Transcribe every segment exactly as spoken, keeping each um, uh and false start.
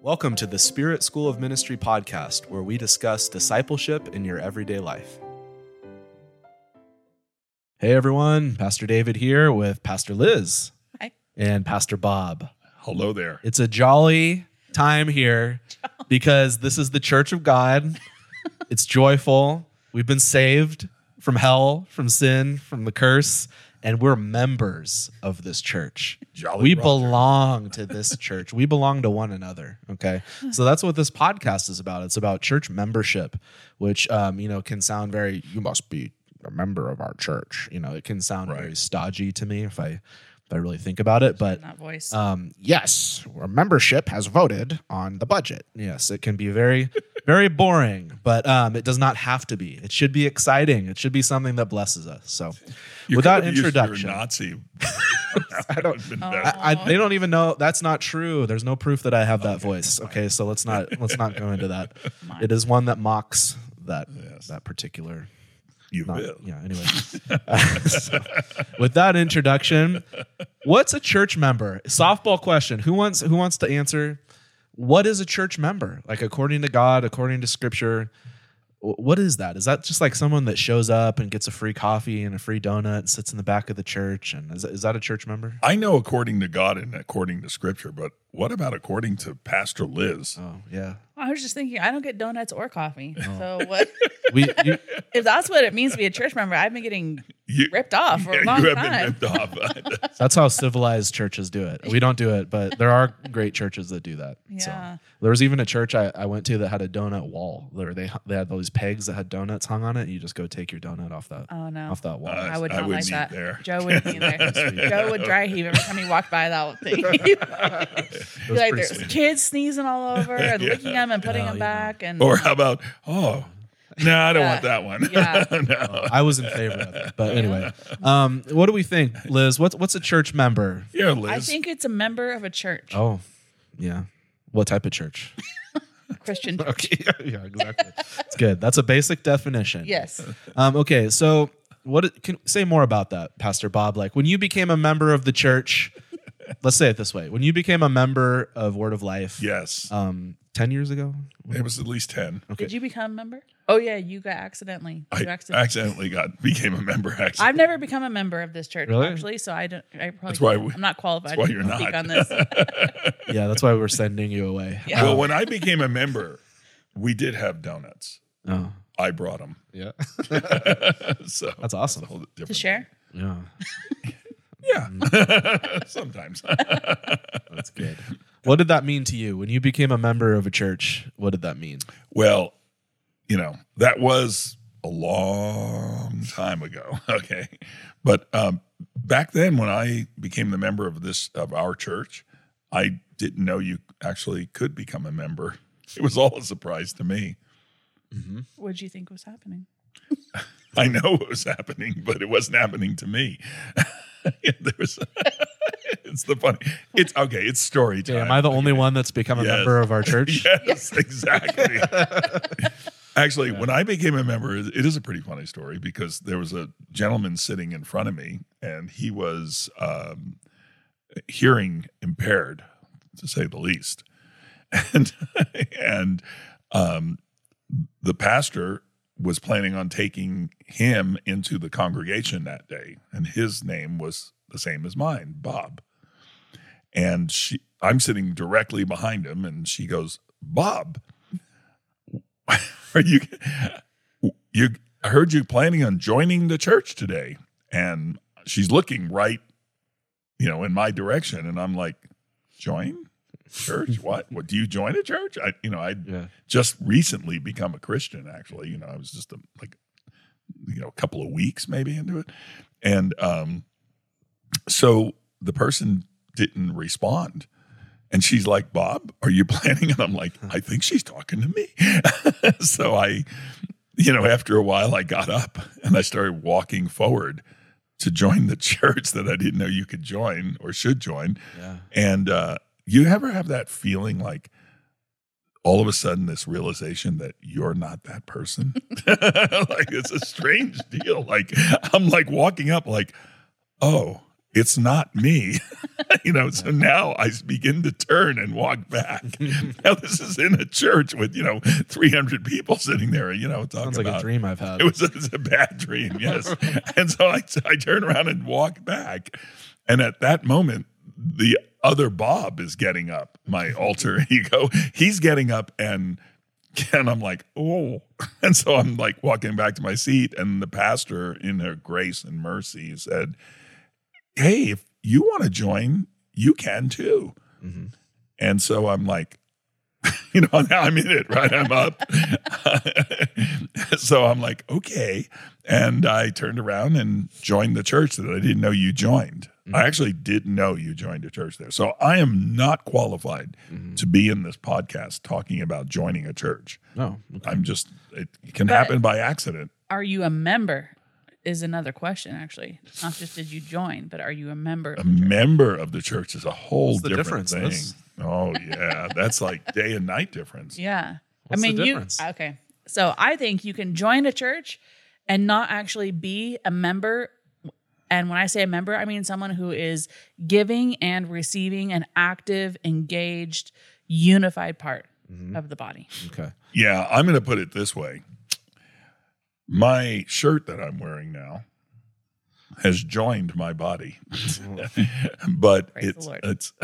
Welcome to the Spirit School of Ministry podcast, where we discuss discipleship in your everyday life. Hey everyone, Pastor David here with Pastor Liz. Hi. And Pastor Bob. Hello there. It's a jolly time here because this is the Church of God. It's joyful. We've been saved from hell, from sin, from the curse, and we're members of this church. Jolly we Roger. belong to this church. We belong to one another. Okay, so that's what this podcast is about. It's about church membership, which um, you know can sound very. You must be a member of our church. You know, it can sound Right. very stodgy to me if I if I really think about it. But that voice. um, yes, our membership has voted on the budget. Yes, it can be very, very boring, but um, it does not have to be. It should be exciting. It should be something that blesses us. So, You with that could have used introduction, your Nazi. I don't. Oh. I, I, they don't even know. That's not true. There's no proof that I have that voice. Okay, so let's not let's not go into that. Mine. It is one that mocks that Yes. that particular. You Not, will. yeah. Anyway, So, with that introduction, what's a church member? Softball question. Who wants who wants to answer? What is a church member? Like according to God, according to Scripture, wh- what is that? Is that just like someone that shows up and gets a free coffee and a free donut and sits in the back of the church? And is that, is that a church member? I know according to God and according to Scripture, but what about according to Pastor Liz? Oh yeah. I was just thinking, I don't get donuts or coffee. Oh. So what? We you, If that's what it means to be a church member, I've been getting You, ripped off for yeah, a long you have time. been ripped off. that's how civilized churches do it. We don't do it, but there are great churches that do that. So, Yeah. there was even a church I, I went to that had a donut wall. Where they they had all these pegs that had donuts hung on it. And you just go take your donut off that Oh no. off that wall. Uh, I would I not like wouldn't eat that. there. Joe wouldn't be there. Joe would dry heave every time he walked by that thing. It Be was like, pretty there's sweet. kids sneezing all over and Yeah. licking them and putting Oh, them you know. back. And Or how about, oh, no, I don't Yeah. want that one. Yeah. No. I was in favor of it, but anyway, um, what do we think, Liz? What's what's a church member? Yeah, Liz. I think it's a member of a church, Oh, yeah. What type of church? Christian church. Okay, yeah, exactly. It's good. That's a basic definition. Yes. Um, okay, so what can say more about that, Pastor Bob? Like when you became a member of the church, let's say it this way: when you became a member of Word of Life, Yes. um, ten years ago. It was at least ten. Okay. Did you become a member? Oh yeah, you got accidentally. I You accidentally. accidentally got became a member. Actually, I've never become a member of this church, Really? actually, so I don't. I probably That's why can't- we- I'm not qualified that's why to you're speak not. on this. Yeah, that's why we're sending you away. Yeah. well, when I became a member, we did have donuts. Oh, I brought them. yeah. So That's awesome. a whole To different- share. Yeah, Yeah, sometimes. that's good. What did that mean to you when you became a member of a church? What did that mean? Well, you know, that was a long time ago. Okay. But um, back then when I became the member of this, of our church, I didn't know you actually could become a member. It was all a surprise to me. What did you think was happening? I know what was happening, but it wasn't happening to me. there was, it's the funny, it's okay. It's story time. Okay, am I the only one that's become a Yes. member of our church? Yes, exactly. Actually, when I became a member, it is a pretty funny story because there was a gentleman sitting in front of me, and he was um, hearing impaired, to say the least, and and um, the pastor was planning on taking him into the congregation that day, and his name was the same as mine, Bob. And she, I'm sitting directly behind him, and she goes, "Bob, are you? You? I heard you planning on joining the church today." And she's looking right, you know, in my direction, and I'm like, "Join church? What? What? Do you join a church?" I, you know, I Yeah. just recently become a Christian. Actually, you know, I was just a, like, you know, a couple of weeks maybe into it, and um, so the person didn't respond. And she's like, "Bob, are you planning?" And I'm like, "I think she's talking to me." So I, you know, after a while, I got up and I started walking forward to join the church that I didn't know you could join or should join. Yeah. And uh, you ever have that feeling like all of a sudden this realization that you're not that person? Like it's a strange deal. Like I'm like walking up like, oh, it's not me. You know, so now I begin to turn and walk back. Now this is in a church with, you know, three hundred people sitting there, you know, talking Sounds like about. a dream I've had. It was, it was a bad dream, yes. And so I, I turn around and walk back. And at that moment, the other Bob is getting up, my alter ego. He's getting up and and I'm like, oh. And so I'm like walking back to my seat, and the pastor in her grace and mercy said, hey, if you want to join, you can too. Mm-hmm. And so I'm like, you know, now I'm in it, right? I'm up. So I'm like, okay. And I turned around and joined the church that I didn't know you joined. Mm-hmm. I actually didn't know you joined a church there. So I am not qualified mm-hmm. to be in this podcast talking about joining a church. No. Okay. I'm just, it can But happen by accident. Are you a member? Is another question, actually. It's not just did you join, but are you a member? A Of the church? member of the church is a whole What's the different difference, thing. Liz? Oh, yeah. That's like day and night difference. Yeah. What's I mean, the you difference? okay. So I think you can join a church and not actually be a member. And when I say a member, I mean someone who is giving and receiving an active, engaged, unified part mm-hmm. of the body. Okay. Yeah, I'm going to put it this way. My shirt that I'm wearing now has joined my body, but Praise it's, the Lord. it's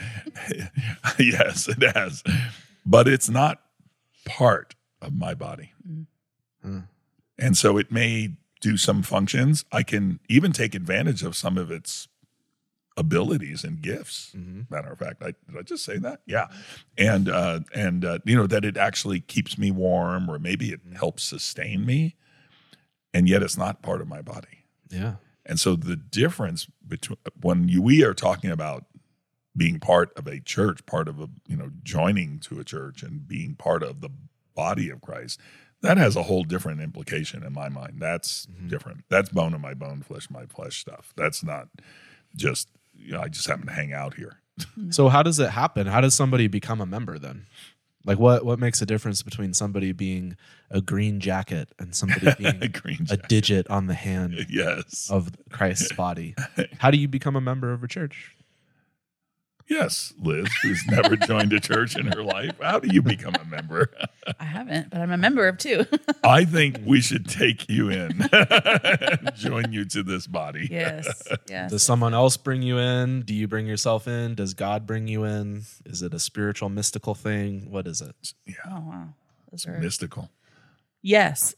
yes, it has, but it's not part of my body. Mm-hmm. And so it may do some functions. I can even take advantage of some of its abilities and gifts. Mm-hmm. Matter of fact, I, did I just say that? Yeah. And, uh, and uh, you know, that it actually keeps me warm, or maybe it mm-hmm. helps sustain me, and yet it's not part of my body. Yeah. And so the difference between when you, we are talking about being part of a church, part of a, you know, joining to a church and being part of the body of Christ, that has a whole different implication in my mind. That's mm-hmm. different. That's bone of my bone, flesh of my flesh stuff. That's not just, you know, I just happen to hang out here. So how does it happen? How does somebody become a member then? Like what, what makes a difference between somebody being a green jacket and somebody being a, green a digit on the hand yes. of Christ's body? How do you become a member of a church? Yes, Liz, who's never joined a church in her life. How do you become a member? I haven't, but I'm a member of two. I think we should take you in and join you to this body. Yes, yes. Does someone else bring you in? Do you bring yourself in? Does God bring you in? Is it a spiritual, mystical thing? What is it? Yeah. Oh, wow. Those are... Mystical. Yes.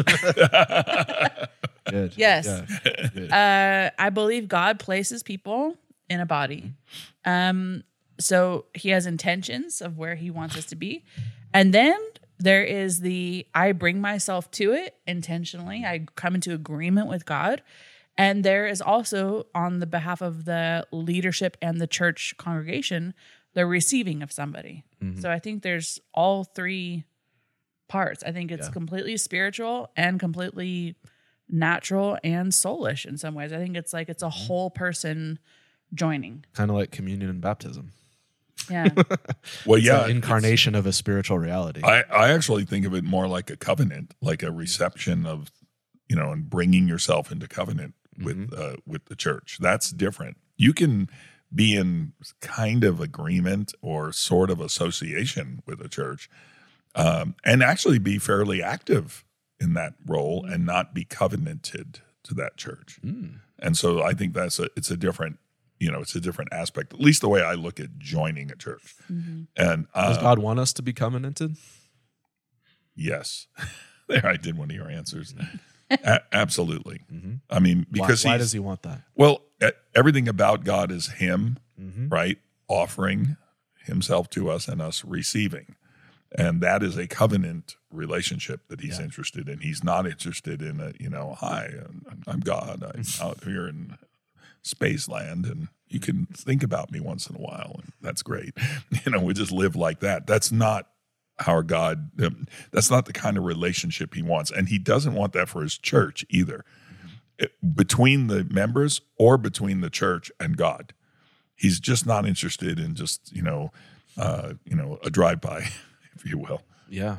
Good. Yes. Yeah. Good. Uh, I believe God places people in a body. Um, so he has intentions of where he wants us to be. And then there is the, I bring myself to it intentionally. I come into agreement with God. And there is also, on the behalf of the leadership and the church congregation, the receiving of somebody. Mm-hmm. So I think there's all three parts. I think it's yeah. completely spiritual and completely natural and soulish in some ways. I think it's like it's a whole person joining. Kind of like communion and baptism. Yeah. Well, it's yeah. an incarnation of a spiritual reality. I, I actually think of it more like a covenant, like a reception of, you know, and bringing yourself into covenant with mm-hmm. uh, with the church. That's different. You can be in kind of agreement or sort of association with a church um, and actually be fairly active in that role and not be covenanted to that church. Mm. And so I think that's a, it's a different, you know, it's a different aspect, at least the way I look at joining a church. Mm-hmm. And uh, does God want us to be covenanted? Yes. There, I did one of your answers. A- absolutely. Mm-hmm. I mean, because why, why does he want that? Well, everything about God is him, mm-hmm. right? Offering himself to us and us receiving. And that is a covenant relationship that he's yeah. interested in. He's not interested in a, you know, hi, I'm God. I'm out here in space land and you can think about me once in a while. And that's great. You know, we just live like that. That's not our God. Um, that's not the kind of relationship he wants. And he doesn't want that for his church either. Mm-hmm. It, between the members or between the church and God. He's just not interested in just, you know, uh, you know, a drive-by, if you will. Yeah.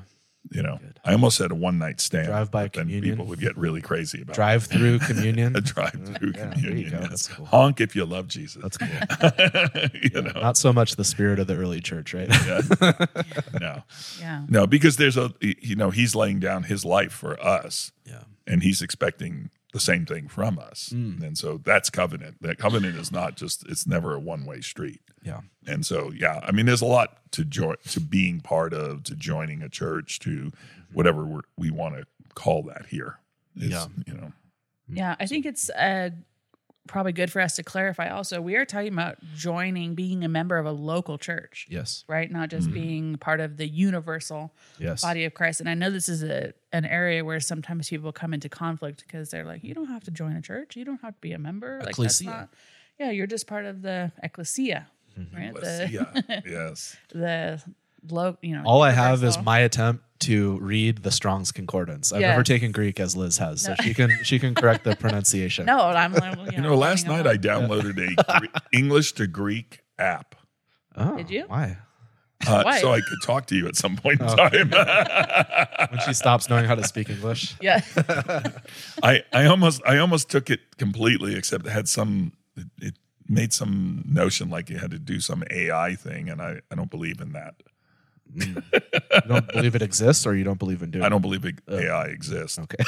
You know, I almost said a one night stand. Drive-by but then communion. people would get really crazy about Drive through communion. it. A drive through Yeah, there you communion. go. yes. That's cool. Honk if you love Jesus. That's cool. you know, Not so much the spirit of the early church, right? yeah. no, Yeah. no, because there's a you know he's laying down his life for us, Yeah. and he's expecting the same thing from us, Mm. and so that's covenant. That covenant is not just it's never a one way street. Yeah. And so, yeah, I mean, there's a lot to join, to being part of, to joining a church, to whatever we're, we want to call that here. It's, Yeah. you know, Yeah, I think it's uh, probably good for us to clarify also. We are talking about joining, being a member of a local church, Yes. right? Not just Mm-hmm. being part of the universal Yes. body of Christ. And I know this is a an area where sometimes people come into conflict because they're like, you don't have to join a church. You don't have to be a member. Like, that's Ecclesia. not, yeah, you're just part of the ecclesia, Mm-hmm. right? let's The, see, yeah, yes. the low, you know. All I have is universal- my attempt to read the Strong's Concordance. I've Yeah. never taken Greek as Liz has, so No. she can she can correct the pronunciation. No, I'm like, you, You know, last learning night I about- downloaded a Gre- English to Greek app, Oh, Did you? Why? uh, Why? so I could talk to you at some point in Oh. time. When she stops knowing how to speak English. Yeah. I, I almost I almost took it completely, except it had some it, it made some notion like you had to do some A I thing, and I, I don't believe in that. You don't believe it exists, or you don't believe in doing I it? don't believe it, A I exists. Okay.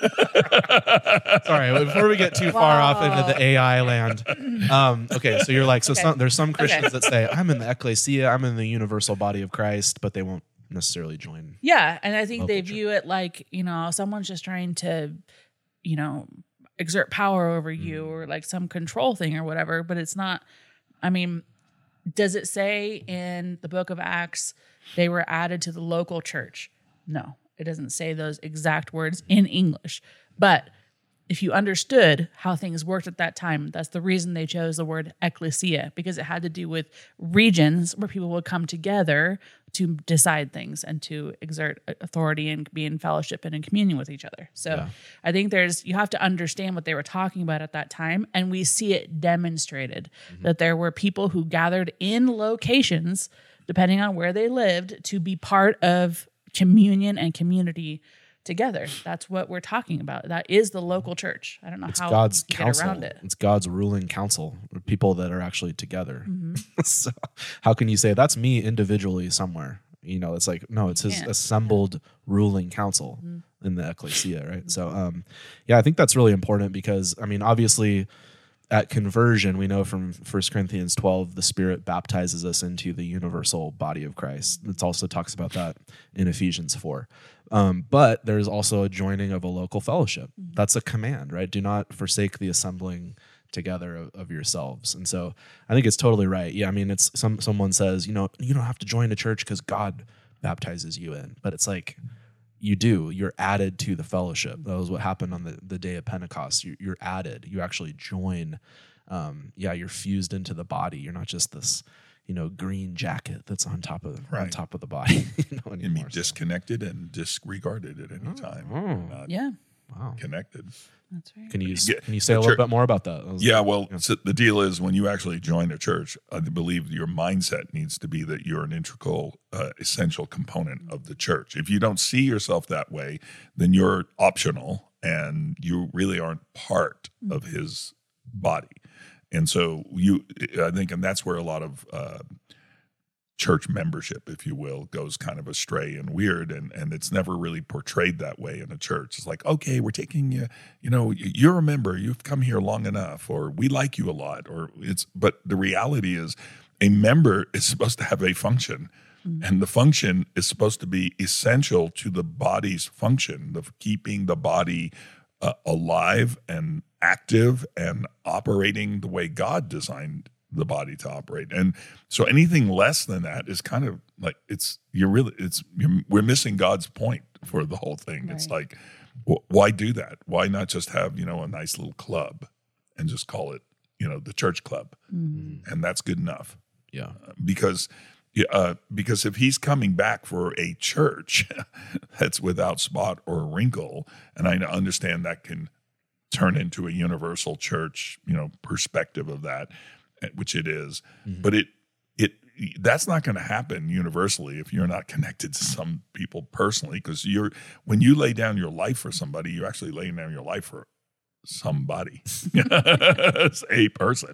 Sorry, before we get too far off into the A I land. Um, okay, so you're like, so Okay. some, there's some Christians Okay. that say, I'm in the ecclesia, I'm in the universal body of Christ, but they won't necessarily join. Yeah, and I think Local they church. view it like, you know, someone's just trying to, you know, exert power over you Mm. or like some control thing or whatever, but it's not. I mean, does it say in the book of Acts they were added to the local church? No, it doesn't say those exact words in English. But if you understood how things worked at that time, that's the reason they chose the word ecclesia, because it had to do with regions where people would come together to decide things and to exert authority and be in fellowship and in communion with each other. So Yeah. I think there's, you have to understand what they were talking about at that time. And we see it demonstrated that there were people who gathered in locations, depending on where they lived, to be part of communion and community together. That's what we're talking about. That is the local church. I don't know It's how God's you can council. get around it. It's God's ruling council, people that are actually together. Mm-hmm. So how can you say that's me individually somewhere? You know, it's like, no, it's his Can't. assembled ruling council Mm-hmm. in the ecclesia, right? So, um, yeah, I think that's really important because, I mean, obviously at conversion, we know from First Corinthians twelve, the Spirit baptizes us into the universal body of Christ. It also talks about that in Ephesians four. Um, but there's also a joining of a local fellowship. That's a command, right? Do not forsake the assembling together of, of yourselves. And so I think it's totally right. Yeah, I mean, it's some someone says, you know, you don't have to join a church because God baptizes you in. But it's like, you do. You're added to the fellowship. That was what happened on the, the day of Pentecost. You, you're added. You actually join. Um, yeah, you're fused into the body. You're not just this, you know, green jacket that's on top of on Right. top of the body. you know, And be anymore. So- disconnected and disregarded at any time. Oh. You're not Yeah, Wow. connected. that's right. Can you Yeah, can you say a the little church- bit more about that? That was- Yeah, well, so the deal is when you actually join a church, I believe your mindset needs to be that you're an integral, uh, essential component of the church. If you don't see yourself that way, then you're optional and you really aren't part of his body. And so you, I think, and that's where a lot of uh, church membership, if you will, goes kind of astray and weird, and and it's never really portrayed that way in a church. It's like, okay, we're taking you, you know, you're a member, you've come here long enough, or we like you a lot, or it's. But the reality is, a member is supposed to have a function, and the function is supposed to be essential to the body's function, the keeping the body uh, alive and active and operating the way God designed the body to operate. And so anything less than that is kind of like, it's, you're really, it's, you're, we're missing God's point for the whole thing. It's Right. like, wh- why do that? Why not just have, you know, a nice little club and just call it, you know, the church club? Mm-hmm. And that's good enough. yeah. Because, uh, because if he's coming back for a church that's without spot or wrinkle, and I understand that can turn into a universal church, you know, perspective of that, which it is, Mhm. but it it that's not going to happen universally if you're not connected to some people personally, because you're when you lay down your life for somebody, you're actually laying down your life for somebody. It's a person.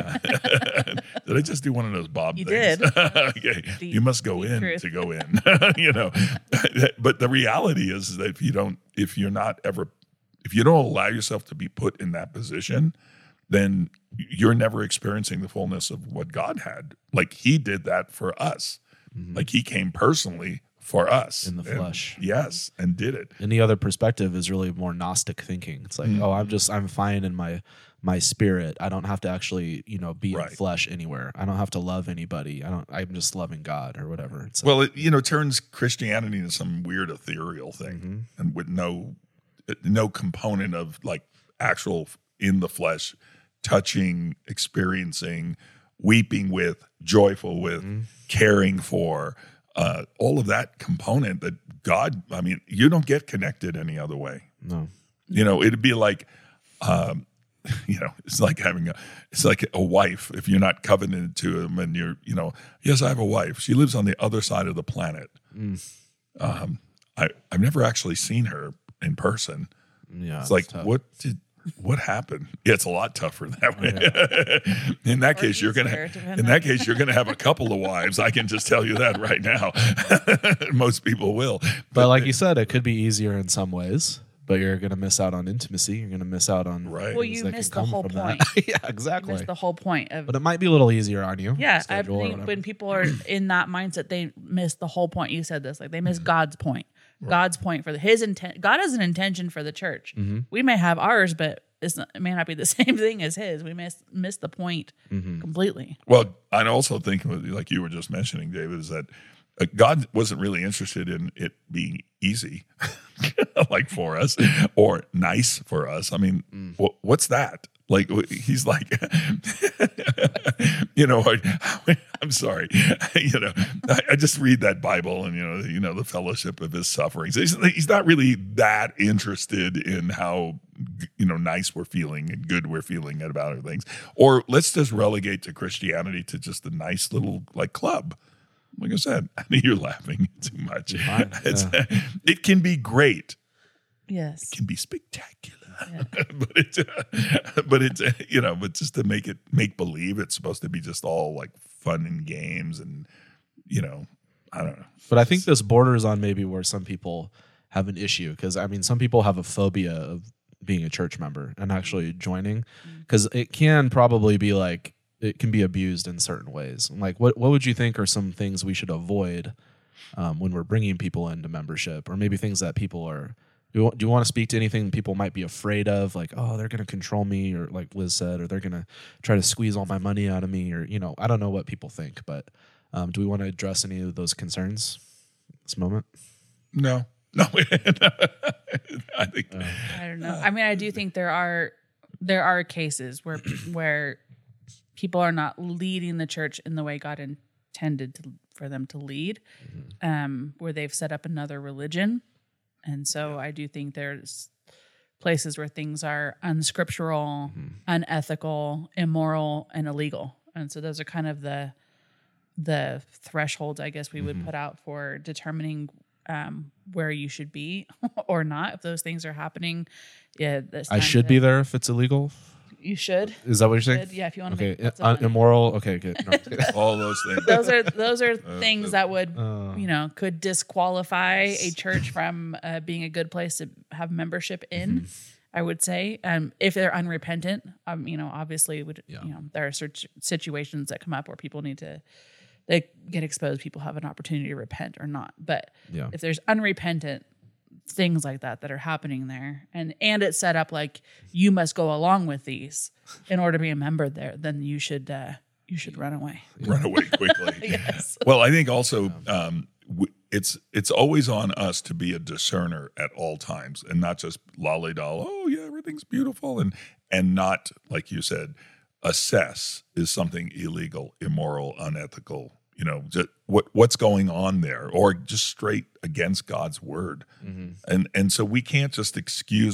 Did I just do one of those Bob You things? did. Okay. Deep- you must go deep in truth. to go in. You know. But the reality is that if you don't, if you're not ever, if you don't allow yourself to be put in that position, then you're never experiencing the fullness of what God had. Like he did that for us. Mm-hmm. Like he came personally for us. In the And- flesh. yes. And did it. Any other perspective is really more Gnostic thinking. It's like, Mm. oh, I'm just I'm fine in my my spirit. I don't have to actually, you know, be Right. in flesh anywhere. I don't have to love anybody. I don't. I'm just loving God or whatever. It's like, Well, it, you know, turns Christianity into some weird ethereal thing, Mhm. and with no no component of like actual in the flesh, touching, experiencing, weeping with, joyful with, Mhm. caring for, uh, all of that component that God. I mean, you don't get connected any other way. no. You know, it'd be like, um, you know, it's like having a, it's like a wife. If you're not covenanted to him, and you're, you know, yes, I have a wife. She lives on the other side of the planet. Mm. Um, I I've never actually seen her in person. Yeah. It's like, tough. what did, what happened? Yeah, it's a lot tougher that way. In that Or case, you're gonna, easier, depending in that on- case, you're gonna have a couple of wives. I can just tell you that right now. Most people will. But like you said, it could be easier in some ways, but you're going to miss out on intimacy. You're going to miss out on Right. Well, things you that can missed the come whole from that. point. Yeah, You exactly. missed the whole point of But it might be a little easier on you. yeah. I schedule or think whatever. when people are in that mindset, they miss the whole point. You said this, like they miss God's point. God's point for the, his intent. God has an intention for the church. Mm-hmm. We may have ours, but it's not, it may not be the same thing as his. We miss miss the point Mm-hmm. completely. Well, I also think, like you were just mentioning, David, is that uh, God wasn't really interested in it being easy, like for us, or nice for us. I mean, Mm. wh- what's that? Like wh- he's like, you know, I, I'm sorry, you know, I, I just read that Bible and you know, you know, the fellowship of his sufferings. He's, he's not really that interested in how you know nice we're feeling and good we're feeling about things. Or let's just relegate to Christianity to just a nice little like club. Like I said, you're laughing too much. fine, It's, it can be great. Yes. It can be spectacular. but it's, uh, but it's, uh, you know, but just to make it make believe, it's supposed to be just all like fun and games and, you know, I don't know. But I think this borders on maybe where some people have an issue because I mean, some people have a phobia of being a church member and actually joining because it can probably be like it can be abused in certain ways. Like, what what would you think are some things we should avoid um, when we're bringing people into membership, or maybe things that people are? Do you, do you want to speak to anything people might be afraid of, like, oh, they're going to control me, or like Liz said, or they're going to try to squeeze all my money out of me, or you know, I don't know what people think, but um, do we want to address any of those concerns at this moment? No, no, I think I don't know. I mean, I do think there are there are cases where where people are not leading the church in the way God intended to, for them to lead, um, where they've set up another religion, and so I do think there's places where things are unscriptural, unethical, immoral, and illegal, and so those are kind of the the thresholds I guess we would put out for determining um, where you should be or not. If those things are happening, yeah, this I time should to- be there if it's illegal. You should. Is that what you're saying? Should. Yeah, if you want to Okay, make lots of uh, money. immoral. Okay, good. No, all those things. those are those are things that would uh, you know could disqualify a church from uh, being a good place to have membership in. I would say, um, if they're unrepentant, um, you know, obviously, would Yeah. you know, there are such situations that come up where people need to they get exposed. People have an opportunity to repent or not. But yeah. if there's unrepentant things like that that are happening there, and and it's set up like you must go along with these in order to be a member there, then you should uh, you should run away. Run away quickly. Yes. Well, I think also um, w- it's it's always on us to be a discerner at all times, and not just lolly doll. Oh yeah, everything's beautiful, and and not like you said, assess is something illegal, immoral, unethical. You know, just what what's going on there, or just straight against God's word, Mm-hmm. and and so we can't just excuse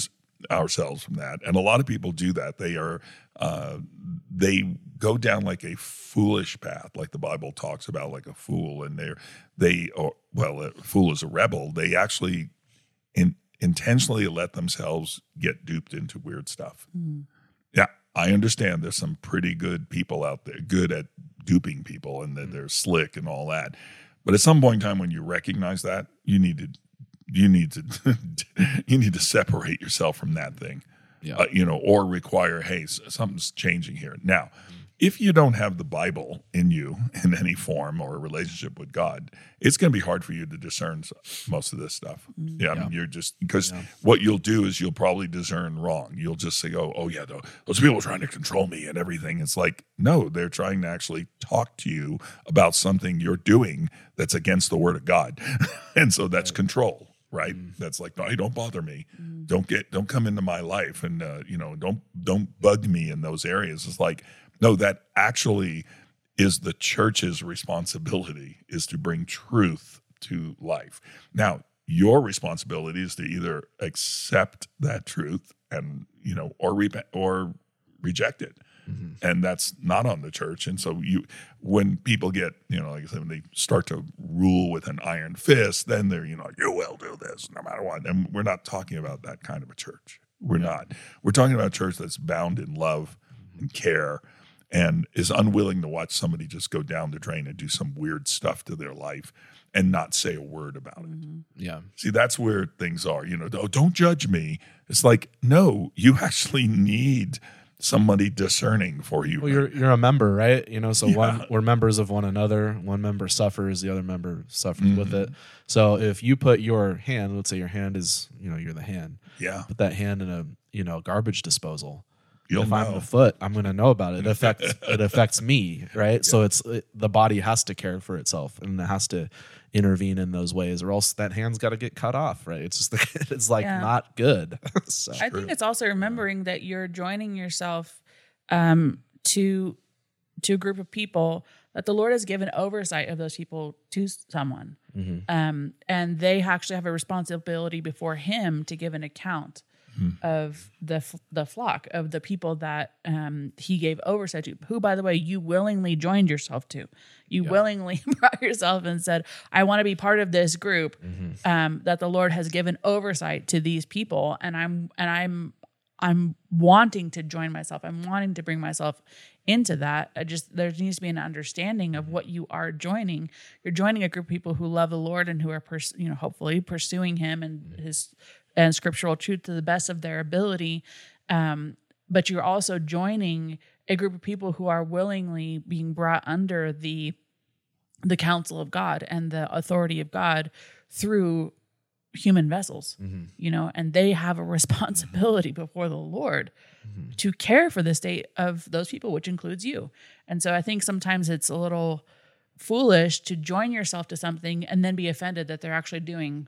ourselves from that. And a lot of people do that. They are uh, they go down like a foolish path, like the Bible talks about, like a fool. And they're they are, well, a fool is a rebel. They actually in, intentionally let themselves get duped into weird stuff. Mm. Yeah, I understand there's some pretty good people out there, good at duping people, and that mm. they're slick and all that. But at some point in time, when you recognize that, you need to you need to you need to separate yourself from that thing, yeah. uh, you know, or require, hey, something's changing here now. Mm. If you don't have the Bible in you in any form or a relationship with God, it's going to be hard for you to discern most of this stuff. Mm. Yeah, yeah. I mean, you're just because yeah. what you'll do is you'll probably discern wrong. You'll just say, "Oh, oh yeah, those people are trying to control me and everything." It's like, no, they're trying to actually talk to you about something you're doing that's against the Word of God, and so that's right. control. Right. Mm. That's like, no, don't bother me. Mm. Don't get, don't come into my life. And, uh, you know, don't, don't bug me in those areas. It's like, no, that actually is the church's responsibility, is to bring truth to life. Now, your responsibility is to either accept that truth and, you know, or repent or reject it. Mm-hmm. And that's not on the church. And so you, when people get, you know, like I said, when they start to rule with an iron fist, then they're, you know, you will do this no matter what. And we're not talking about that kind of a church. We're yeah. not. We're talking about a church that's bound in love and care and is unwilling to watch somebody just go down the drain and do some weird stuff to their life and not say a word about it. Mm-hmm. Yeah. See, that's where things are, you know, oh, don't judge me. It's like, no, you actually need somebody discerning for you. Well, you're you're a member, right? You know, so yeah. one we're members of one another. One member suffers, the other member suffers mm-hmm. with it. So if you put your hand, let's say your hand is, you know, you're the hand. Yeah. Put that hand in a, you know, garbage disposal. You'll if know. I'm the foot, I'm going to know about it. It affects it affects me, right? Yeah. So it's it, the body has to care for itself, and it has to intervene in those ways, or else that hand's got to get cut off, right? It's just like, it's like yeah. not good. So. I think it's also remembering that you're joining yourself um, to to a group of people that the Lord has given oversight of those people to someone, mm-hmm. um, and they actually have a responsibility before Him to give an account. Mm-hmm. Of the the flock of the people that um, He gave oversight to, who, by the way, you willingly joined yourself to. You yeah. willingly brought yourself and said, "I want to be part of this group." Mm-hmm. Um, that the Lord has given oversight to these people, and I'm and I'm I'm wanting to join myself. I'm wanting to bring myself into that. I just there needs to be an understanding of what you are joining. You're joining a group of people who love the Lord and who are, pers- you know, hopefully pursuing Him and mm-hmm. His. and scriptural truth to the best of their ability. Um, but you're also joining a group of people who are willingly being brought under the the counsel of God and the authority of God through human vessels, mm-hmm. you know, and they have a responsibility mm-hmm. before the Lord mm-hmm. to care for the state of those people, which includes you. And so I think sometimes it's a little foolish to join yourself to something and then be offended that they're actually doing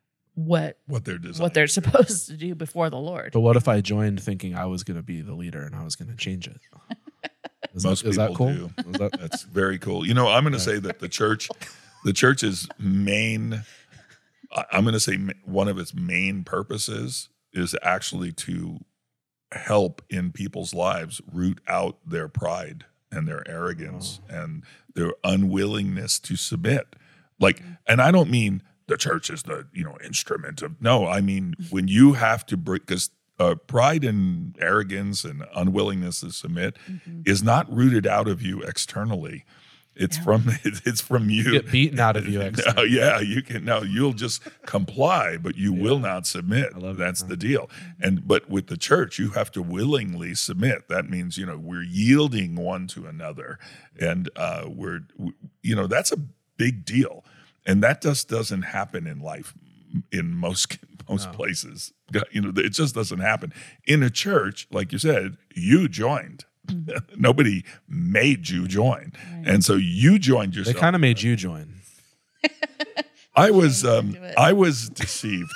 what what they're designed what they're supposed to do before the Lord. But what if I joined thinking I was going to be the leader and I was going to change it? Is Most that, is people that cool? do. Is that, That's very cool. You know, I'm going to say that the church, the church's main, I'm going to say one of its main purposes is actually to help in people's lives root out their pride and their arrogance oh. and their unwillingness to submit. Like, and I don't mean the church is the, you know, instrument of, no, I mean, when you have to bring, because uh, pride and arrogance and unwillingness to submit mm-hmm. is not rooted out of you externally. It's yeah. from, it's from you. You get beaten out of you externally. No, yeah, you can, no, you'll just comply, but you yeah. will not submit. I love That's that. the deal. And, but with the church, you have to willingly submit. That means, you know, we're yielding one to another. And uh, we're, we, you know, that's a big deal. And that just doesn't happen in life in most most no. places. You know, it just doesn't happen. In a church, like you said, you joined. Mm-hmm. Nobody made you join. Right. And so you joined yourself. They kind of made you join. I was um, I was deceived.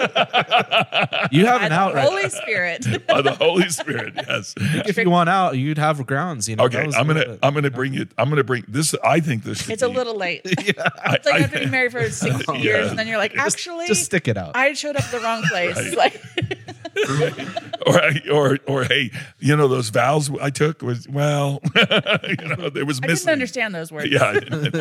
You have an out, right? Holy Spirit. By the Holy Spirit, yes. If you want out, you'd have grounds. You know. Okay, I'm gonna bit, I'm gonna bring you. I'm gonna bring this. I think this. It's be, a little late. Yeah. It's like I, after being married for six yeah. years, and then you're like, actually, just, just stick it out. I showed up at the wrong place. Right. Like, or, or, or, hey, you know, those vows I took was, well, you know, there was I missing. didn't understand those words. Yeah.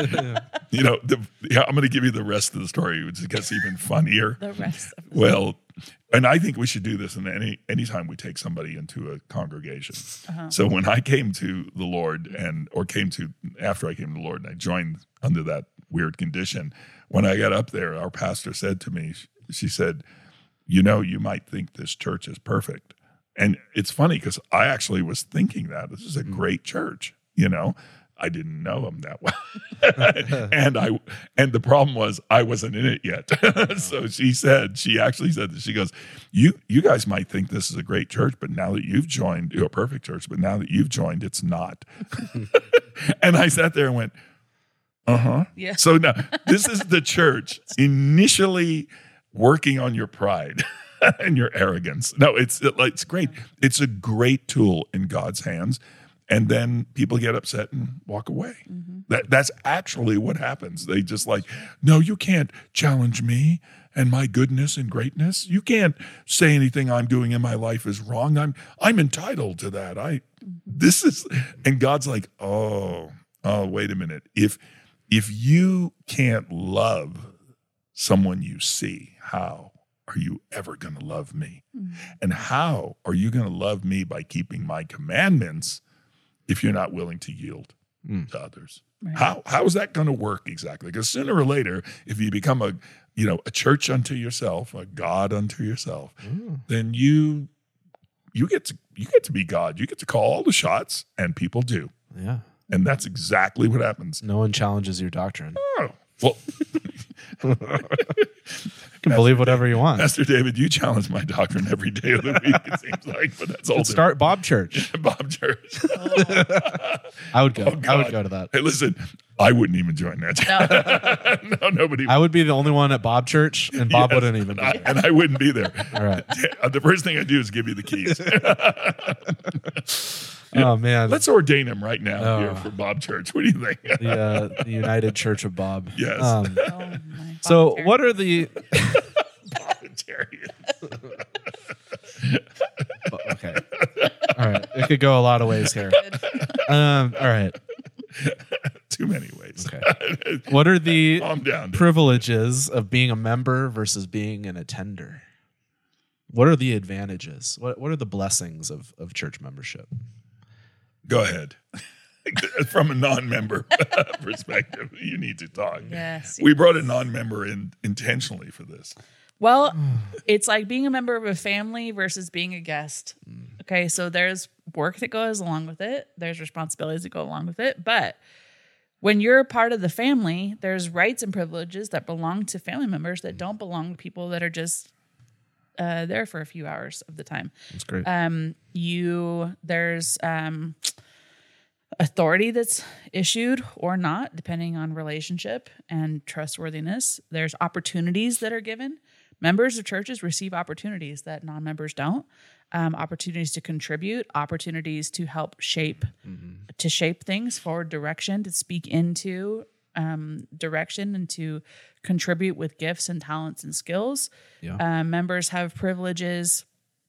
You know, the, yeah, I'm going to give you the rest of the story, which gets even funnier. The rest of Well, and I think we should do this in any anytime we take somebody into a congregation. Uh-huh. So when I came to the Lord and or came to after I came to the Lord and I joined under that weird condition, when I got up there, our pastor said to me, she said, you know, you might think this church is perfect. And it's funny because I actually was thinking that this is a great church, you know. I didn't know him that well. and I and the problem was I wasn't in it yet. So she said, she actually said that she goes, You you guys might think this is a great church, but now that you've joined, you're a perfect church, but now that you've joined, it's not. And I sat there and went, uh-huh. Yeah. So now this is the church initially working on your pride and your arrogance. No, it's it's great. It's a great tool in God's hands. And then people get upset and walk away. Mm-hmm. That that's actually what happens. They just like, no, you can't challenge me and my goodness and greatness. You can't say anything I'm doing in my life is wrong. I'm I'm entitled to that. I mm-hmm. this is and God's like, oh, oh, wait a minute. If if you can't love someone you see, how are you ever going to love me? Mm-hmm. And how are you going to love me by keeping my commandments if you're not willing to yield mm. to others? Right. How how is that going to work exactly? Because sooner or later, if you become a you know a church unto yourself, a God unto yourself, mm. then you you get to you get to be God. You get to call all the shots, and people do. Yeah, and that's exactly what happens. No one challenges your doctrine. Oh well. You can Pastor believe whatever you want. Pastor David, you challenge my doctrine every day of the week, it seems like, but that's all. Let's start Bob Church. Bob Church. Oh. I would go. Oh, I would go to that. Hey, listen, I wouldn't even join that. No, no nobody. I would be the only one at Bob Church, and Bob yes, wouldn't even. And I, and I wouldn't be there. All right. The first thing I do is give you the keys. Oh man, let's ordain him right now oh. here for Bob Church. What do you think? the, uh, the United Church of Bob. Yes. Um, Oh, my so, what are the? Okay. All right. It could go a lot of ways here. Um. All right. Too many ways. Okay. What are the Calm down, dude. privileges of being a member versus being an attender? What are the advantages? What What are the blessings of of church membership? Go ahead. From a non-member perspective, you need to talk. Yes. We brought a non-member in intentionally for this. Well, it's like being a member of a family versus being a guest. Okay, so there's work that goes along with it. There's responsibilities that go along with it. But when you're a part of the family, there's rights and privileges that belong to family members that don't belong to people that are just uh, there for a few hours of the time. That's great. Um, you there's um, authority that's issued or not, depending on relationship and trustworthiness. There's opportunities that are given. Members of churches receive opportunities that non-members don't. Um, opportunities to contribute, opportunities to help shape, mm-hmm. to shape things, forward direction, to speak into um, direction, and to contribute with gifts and talents and skills. Yeah. Uh, members have privileges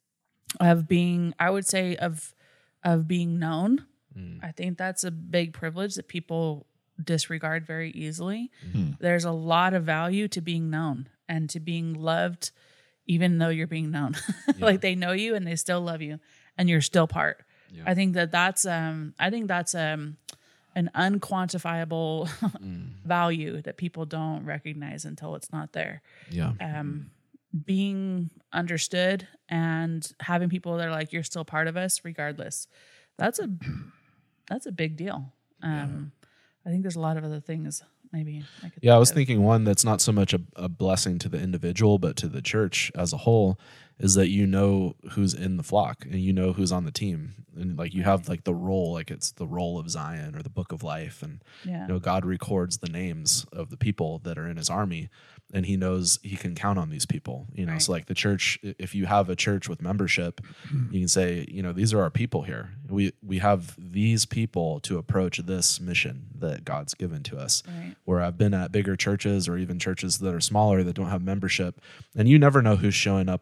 of being, I would say, of of being known. Mm. I think that's a big privilege that people disregard very easily. Mm-hmm. There's a lot of value to being known and to being loved, even though you're being known. Yeah. Like they know you and they still love you, and you're still part. Yeah. I think that that's um, I think that's um, an unquantifiable mm. value that people don't recognize until it's not there. Yeah. Um, being understood and having people that are like, you're still part of us regardless. That's a that's a big deal. Um, yeah. I think there's a lot of other things. Maybe I could yeah, I was of. thinking one that's not so much a, a blessing to the individual, but to the church as a whole, is that you know who's in the flock and you know who's on the team, and like you have like the roll, like it's the roll of Zion or the book of life, and yeah. you know God records the names of the people that are in His army, and He knows He can count on these people. You know, right. So like the church, if you have a church with membership, you can say, you know, these are our people here. We we have these people to approach this mission that God's given to us. Right. Where I've been at bigger churches or even churches that are smaller that don't have membership, and you never know who's showing up on a weekly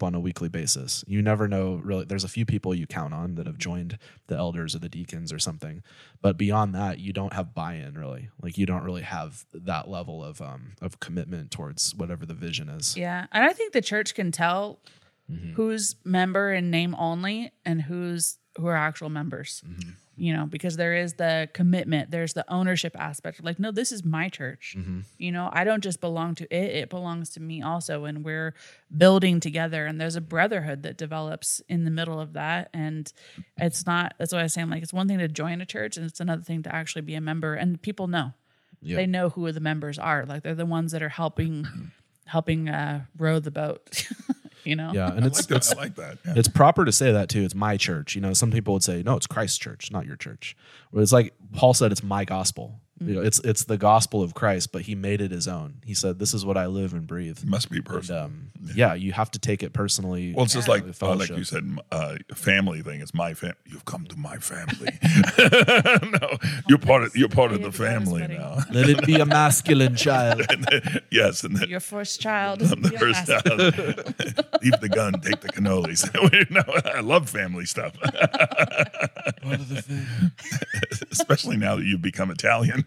weekly basis. You never know really. There's a few people you count on that have joined the elders or the deacons or something, but beyond that, you don't have buy-in really. Like you don't really have that level of um, of commitment towards whatever the vision is. Yeah. And I think the church can tell Mm-hmm. who's member in name only and who's who are actual members. Mm-hmm. You know, because there is the commitment, there's the ownership aspect. Like, no, this is my church. Mm-hmm. You know, I don't just belong to it, it belongs to me also. And we're building together. And there's a brotherhood that develops in the middle of that. And it's not, that's what I was saying. Like, it's one thing to join a church and it's another thing to actually be a member. And people know. Yeah. They know who the members are. Like, they're the ones that are helping, helping uh, row the boat. You know? Yeah, and I it's like that. it's, I like that. Yeah. it's proper to say that too. It's my church. You know, some people would say, no, it's Christ's church, not your church. Well, it's like Paul said, it's my gospel. You know, it's it's the gospel of Christ, but he made it his own. He said, "This is what I live and breathe." It must be And, personal. um, yeah, you have to take it personally. Well, it's just uh, like with uh, like fellowship. you said, uh, family thing. It's my family. You've come to my family. No, you're part of you're part of the family now. Let it be a masculine child. Yes, and then Your first child. I'm the Yeah. first child. Leave the gun, take the cannolis. No, I love family stuff, Part of the thing. especially now that you've become Italian.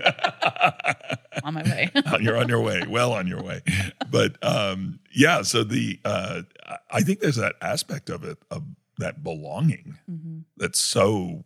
On my way. You're on your way, well on your way. But um, yeah, so the uh, I think there's that aspect of it, of that belonging, Mm-hmm. that's so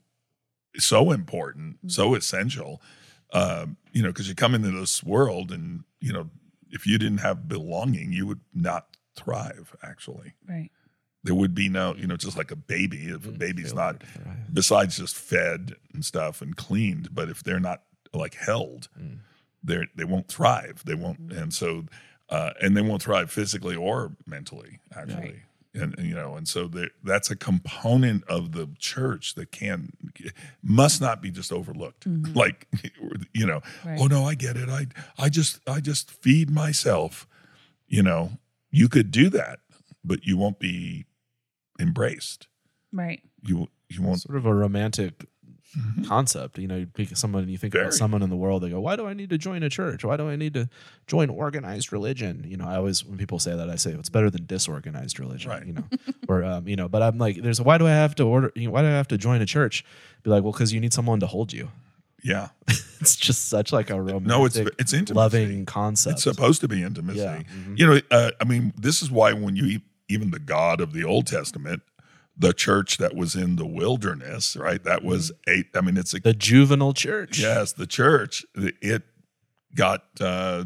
so important, Mm-hmm. so essential. Um, you know, because you come into this world, and you know, if you didn't have belonging, you would not thrive. Actually, Right. there would be no, you know, just like a baby. If a baby's Feel not, like to thrive. besides just fed and stuff and cleaned, but if they're not like held, Mm. they they won't thrive. They won't, Mm-hmm. and so uh, and they won't thrive physically or mentally, actually. And, and you know, and so there, that's a component of the church that can must not be just overlooked. Like, you know, Mm-hmm. Right. oh no, I get it. I I just I just feed myself. You know, you could do that, but you won't be embraced. Right. You you won't. Sort of a romantic concept. You know, you pick someone, you think Very. about someone in the world, they go, why do I need to join a church? Why do I need to join organized religion? You know, I always, when people say that, I say, it's better than disorganized religion, Right. you know, or, um, you know, but I'm like, there's, why do I have to order, you know, why do I have to join a church? Be like, well, because you need someone to hold you. Yeah. It's just such like a romantic, No, it's it's intimacy. loving concept. It's supposed to be intimacy. Yeah. Mhm. You know, uh, I mean, this is why when you e- even the God of the Old Testament, the church that was in the wilderness, right? That was eight. I mean, it's a the juvenile church. yes, the church. It got uh,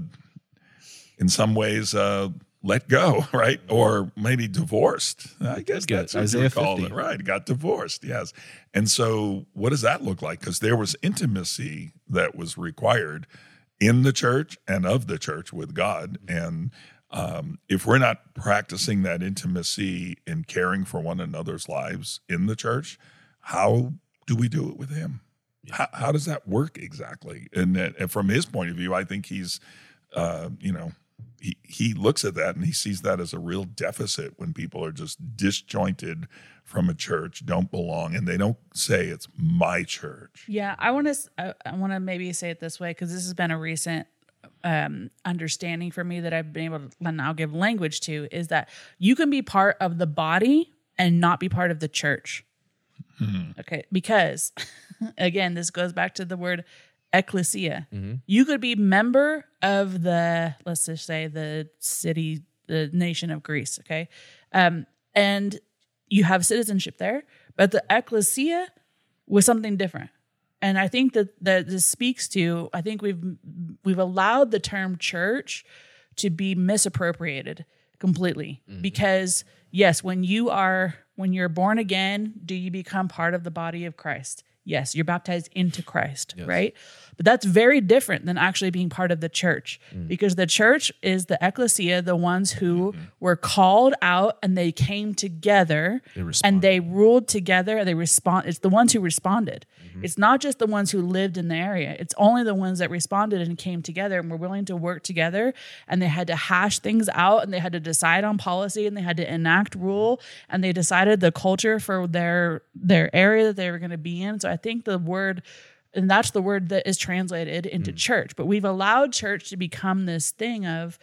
in some ways uh, let go, right, or maybe divorced. I guess Good. that's what Isaiah you would call fifty. it, right? It got divorced, yes. And so, what does that look like? Because there was intimacy that was required in the church and of the church with God, and um, if we're not practicing that intimacy and caring for one another's lives in the church, how do we do it with Him? How, how does that work exactly? And, that, and from His point of view, I think He's, uh, you know, he he looks at that and He sees that as a real deficit when people are just disjointed from a church, don't belong, and they don't say it's my church. Yeah, I want to. I, I want to maybe say it this way because this has been a recent um, understanding for me that I've been able to now give language to. Is that you can be part of the body and not be part of the church. Mm-hmm. Okay, because again, this goes back to the word ecclesia. Mm-hmm. You could be member of the, let's just say, the city, the nation of Greece. Okay, um, and you have citizenship there, but the ecclesia was something different. And I think that, that this speaks to, I think we've we've allowed the term church to be misappropriated completely. Mm-hmm. Because yes, when you are when you're born again, do you become part of the body of Christ? Yes, you're baptized into Christ, Yes. right? But that's very different than actually being part of the church, Mm. because the church is the ecclesia, the ones who Mm-hmm. were called out and they came together They and respond. they ruled together. They respond. It's the ones who responded. Mm-hmm. It's not just the ones who lived in the area. It's only the ones that responded and came together and were willing to work together. And they had to hash things out and they had to decide on policy and they had to enact rule and they decided the culture for their their area that they were going to be in. So I think the word, and that's the word that is translated into church. But we've allowed church to become this thing of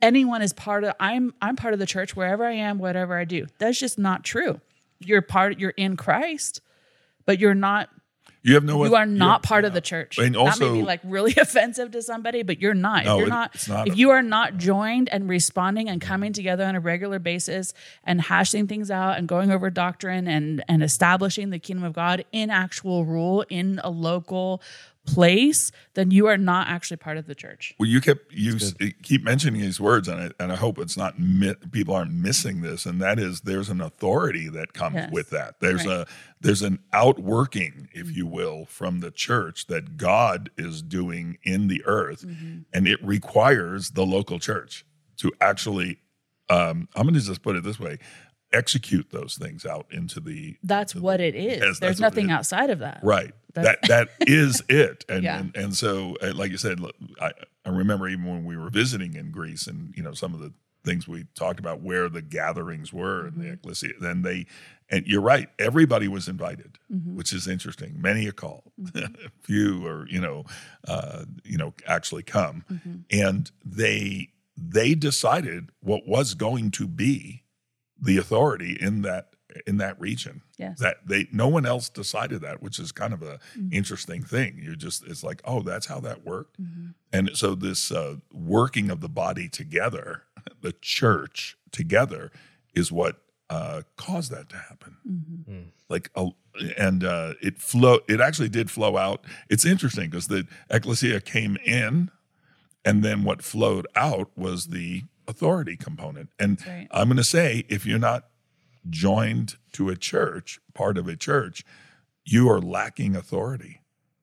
anyone is part of I'm I'm part of the church wherever I am, whatever I do. That's just not true. You're part you're in Christ, but you're not You have no. you are not you're- part of the church. And that also- may be like really offensive to somebody, but you're not. If No, you're it- not, it's not. if you are not joined and responding and coming together on a regular basis and hashing things out and going over doctrine and and establishing the kingdom of God in actual rule in a local place, then you are not actually part of the church. Well, you kept you s- keep mentioning these words, and I, and I hope it's not mi- people aren't missing this. And that is, there's an authority that comes Yes. with that. There's Right. a there's an outworking, if you will, from the church that God is doing in the earth, Mm-hmm. and it requires the local church to actually. Um, I'm going to just put it this way: execute those things out into the That's what it is. Yes, that's There's what nothing it is. outside of that. Right. That's- that that is it. And, Yeah. and and so, uh, like you said, look, I, I remember even when we were visiting in Greece, and you know some of the things we talked about where the gatherings were and the ecclesia. Then they, and you're right, everybody was invited, which is interesting. Many are called, few or you know, uh, you know, actually come, and they they decided what was going to be the authority in that in that region. Yes. That they no one else decided that, which is kind of a interesting thing. You just it's like, oh, that's how that worked. And so this uh, working of the body together, the church together, is what uh, caused that to happen. Like, a, and uh, it flow. It actually did flow out. It's interesting because the ecclesia came in, and then what flowed out was the authority component. And That's right. I'm going to say, if you're not joined to a church, part of a church, you are lacking authority.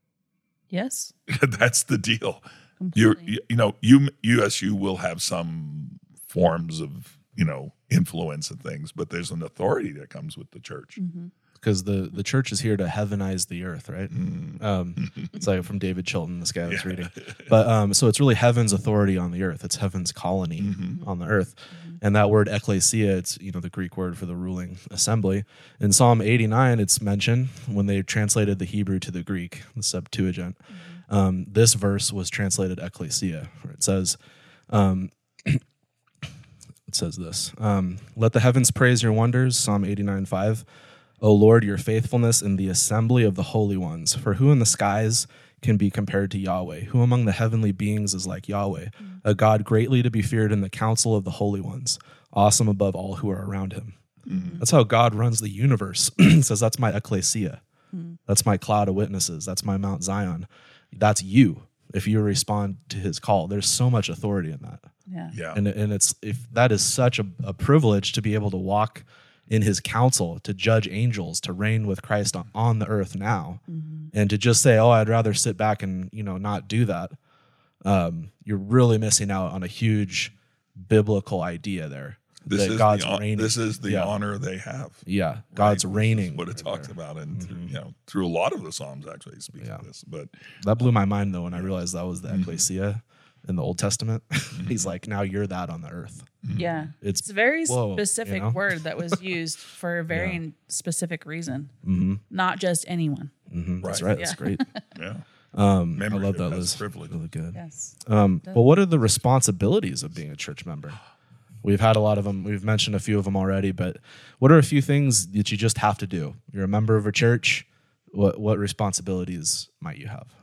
Yes. That's the deal. You're, Completely. you, you know, you, U S U will have some forms of, you know, influence and things, but there's an authority that comes with the church. Because the, the church is here to heavenize the earth, right? Mm. Um, it's like from David Chilton, this guy I was reading. But um, so it's really heaven's authority on the earth. It's heaven's colony Mm-hmm. on the earth. And that word ecclesia, it's you know the Greek word for the ruling assembly. In Psalm eighty-nine, it's mentioned when they translated the Hebrew to the Greek, the Septuagint. Um, this verse was translated ecclesia. Where it says, um, it says this: um, "Let the heavens praise your wonders." Psalm eighty-nine five. O Lord, your faithfulness in the assembly of the holy ones. For who in the skies can be compared to Yahweh? Who among the heavenly beings is like Yahweh? A God greatly to be feared in the council of the holy ones, awesome above all who are around him. That's how God runs the universe. He says, that's my ecclesia. That's my cloud of witnesses. That's my Mount Zion. That's you if you respond to his call. There's so much authority in that. Yeah. Yeah. And, and it's if that is such a, a privilege to be able to walk in his counsel, to judge angels, to reign with Christ on, on the earth now, and to just say, oh, I'd rather sit back and, you know, not do that. Um, you're really missing out on a huge biblical idea there. This that is God's the, hon- reigning. this is the Yeah. honor they have. Yeah. God's Right? reigning. What it talks about, and through, you know, through a lot of the Psalms actually it speaks Yeah. of this. But That blew my mind though when I realized that was the ecclesia in the Old Testament. He's like, now you're that on the earth. Yeah. It's- It's a very whoa, specific you know? word that was used for a very specific reason, Mm-hmm. not just anyone. Mm-hmm. That's Right. right. That's Yeah. great. yeah, Um, I Membership love that, has Liz. privilege. Really good. Yes. Um, but what are the responsibilities of being a church member? We've had a lot of them. We've mentioned a few of them already, but what are a few things that you just have to do? You're a member of a church. What what responsibilities might you have?